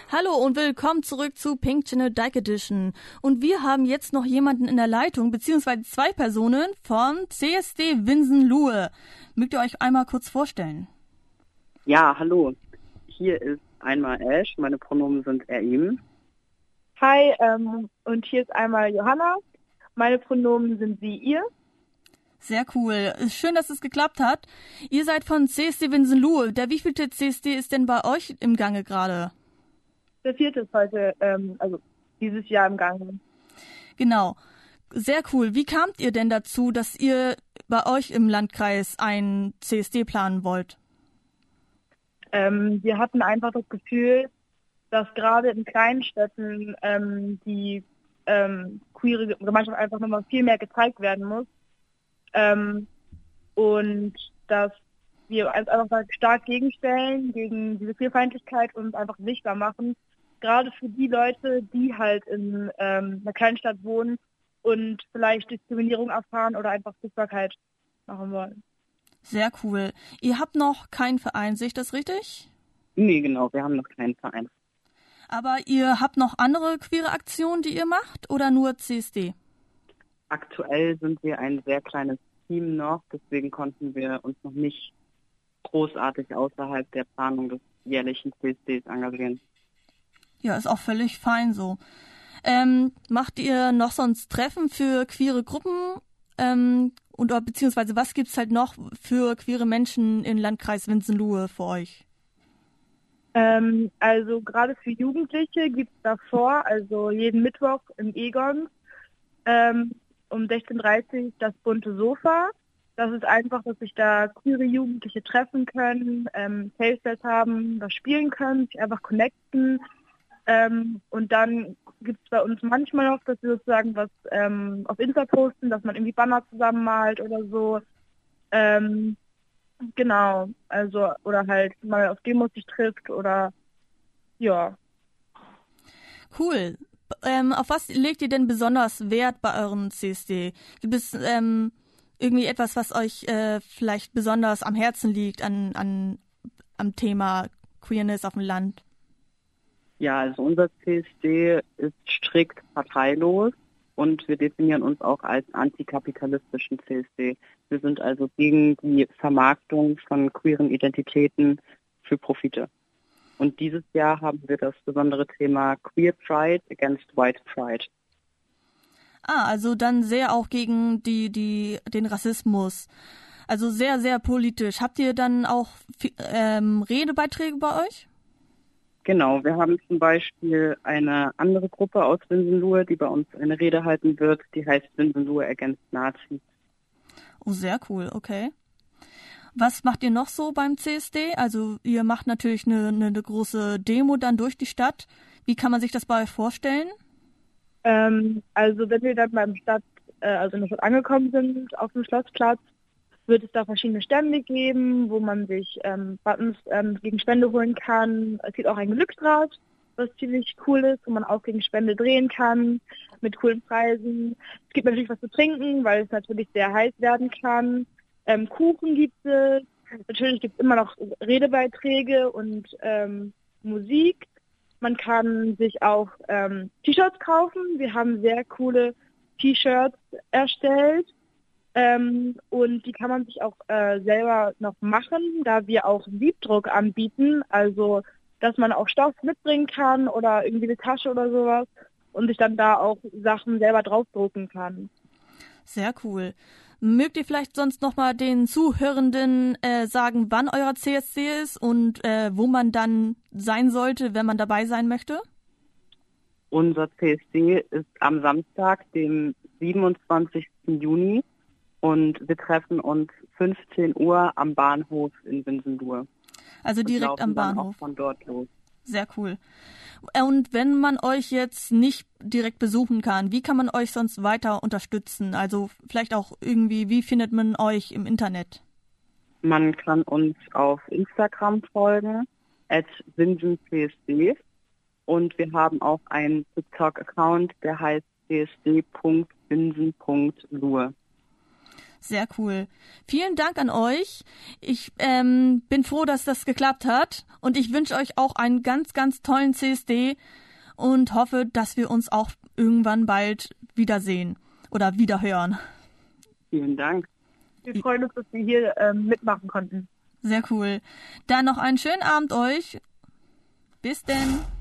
Hallo und willkommen zurück zu Pink Channel Dyke Edition. Und wir haben jetzt noch jemanden in der Leitung, beziehungsweise zwei Personen vom CSD Winsen-Luhe. Mögt ihr euch einmal kurz vorstellen? Ja, hallo. Hier ist einmal Ash, meine Pronomen sind er, ihm. Hi, und hier ist einmal Johanna. Meine Pronomen sind sie, ihr. Sehr cool. Schön, dass es geklappt hat. Ihr seid von CSD Winsen-Luhe. Der wievielte CSD ist denn bei euch im Gange gerade? Der 4. ist heute, also dieses Jahr im Gange. Genau. Sehr cool. Wie kamt ihr denn dazu, dass ihr bei euch im Landkreis einen CSD planen wollt? Wir hatten einfach das Gefühl, dass gerade in kleinen Städten die queere Gemeinschaft einfach nochmal viel mehr gezeigt werden muss. Und dass wir uns einfach stark gegenstellen, gegen diese Queerfeindlichkeit und einfach sichtbar machen. Gerade für die Leute, die halt in einer kleinen Stadt wohnen und vielleicht Diskriminierung erfahren oder einfach Sichtbarkeit machen wollen. Sehr cool. Ihr habt noch keinen Verein, sehe ich das richtig? Nee, genau, wir haben noch keinen Verein. Aber ihr habt noch andere queere Aktionen, die ihr macht, oder nur CSD? Aktuell sind wir ein sehr kleines Team noch, deswegen konnten wir uns noch nicht großartig außerhalb der Planung des jährlichen CSDs engagieren. Ja, ist auch völlig fein so. Macht ihr noch sonst Treffen für queere Gruppen? Beziehungsweise was gibt's halt noch für queere Menschen im Landkreis Winsen-Luhe für euch? Also gerade für Jugendliche gibt es davor, also jeden Mittwoch im Egon um 16:30 Uhr das bunte Sofa. Das ist einfach, dass sich da queere Jugendliche treffen können, Safe Space haben, was spielen können, sich einfach connecten. Und dann gibt es bei uns manchmal noch, dass wir sozusagen was auf Insta posten, dass man irgendwie Banner zusammenmalt oder so. Genau, also oder halt mal auf Demos sich trifft oder ja. Cool. Auf was legt ihr denn besonders Wert bei euren CSD? Gibt es irgendwie etwas, was euch vielleicht besonders am Herzen liegt am Thema Queerness auf dem Land? Ja, also unser CSD ist strikt parteilos und wir definieren uns auch als antikapitalistischen CSD. Wir sind also gegen die Vermarktung von queeren Identitäten für Profite. Und dieses Jahr haben wir das besondere Thema Queer Pride against White Pride. Also dann sehr auch gegen den Rassismus. Also sehr, sehr politisch. Habt ihr dann auch Redebeiträge bei euch? Genau, wir haben zum Beispiel eine andere Gruppe aus Winsen-Luhe, die bei uns eine Rede halten wird, die heißt Winsen-Luhe against Nazis. Oh, sehr cool, okay. Was macht ihr noch so beim CSD? Also ihr macht natürlich eine große Demo dann durch die Stadt. Wie kann man sich das bei euch vorstellen? Also wenn wir dann in der Stadt angekommen sind, auf dem Schlossplatz, wird es da verschiedene Stände geben, wo man sich Buttons gegen Spende holen kann. Es gibt auch ein Glücksrad, was ziemlich cool ist, wo man auch gegen Spende drehen kann, mit coolen Preisen. Es gibt natürlich was zu trinken, weil es natürlich sehr heiß werden kann. Kuchen gibt es. Natürlich gibt es immer noch Redebeiträge und Musik. Man kann sich auch T-Shirts kaufen. Wir haben sehr coole T-Shirts erstellt. Und die kann man sich auch selber noch machen, da wir auch Siebdruck anbieten, also dass man auch Stoff mitbringen kann oder irgendwie eine Tasche oder sowas und sich dann da auch Sachen selber draufdrucken kann. Sehr cool. Mögt ihr vielleicht sonst nochmal den Zuhörenden sagen, wann euer CSD ist und wo man dann sein sollte, wenn man dabei sein möchte? Unser CSD ist am Samstag, dem 27. Juni. Und wir treffen uns 15 Uhr am Bahnhof in Winsen-Luhe. Also direkt am Bahnhof. Dann auch von dort los. Sehr cool. Und wenn man euch jetzt nicht direkt besuchen kann, wie kann man euch sonst weiter unterstützen? Also vielleicht auch irgendwie, wie findet man euch im Internet? Man kann uns auf Instagram folgen, @winsencsd. Und wir haben auch einen TikTok-Account, der heißt csd.winsen.luhe. Sehr cool. Vielen Dank an euch. Ich bin froh, dass das geklappt hat. Und ich wünsche euch auch einen ganz, ganz tollen CSD und hoffe, dass wir uns auch irgendwann bald wiedersehen oder wiederhören. Vielen Dank. Wir freuen uns, dass wir hier mitmachen konnten. Sehr cool. Dann noch einen schönen Abend euch. Bis denn.